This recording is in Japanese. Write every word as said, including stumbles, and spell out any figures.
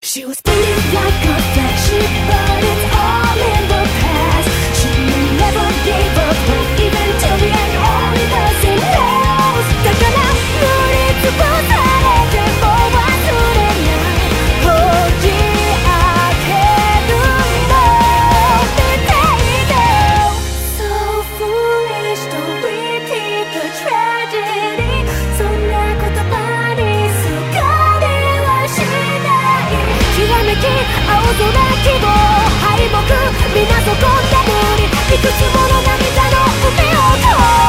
She was treated like a flagship, but it's all in the past. She never gave up hope, even till the end, only the same knows. だから塗りつぶされても忘れないこじ開けるの見ていて So foolish, don't repeat the tragedy. そんな言葉にすがりはしないきらめき青空希望敗北皆そこんな無理いくつもの涙の海を越え